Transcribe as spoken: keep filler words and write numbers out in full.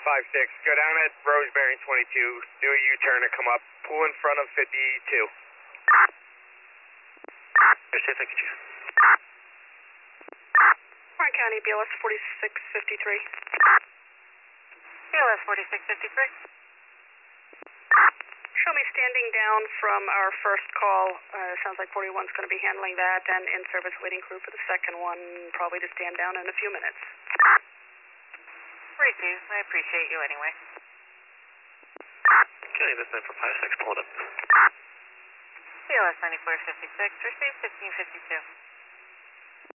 five six, go down at Roseberry twenty-two, do a U-turn and come up, pull in front of fifty-two. Pacific, you. Warren County, B L S forty-six fifty-three. B L S forty-six fifty-three. Show me standing down from our first call. Uh, sounds like forty-one's going to be handling that, and in-service waiting crew for the second one, probably to stand down in a few minutes. Receive. I appreciate you anyway. Okay, this is for five six, pull it up. B L S ninety-four fifty-six, receive fifteen fifty-two.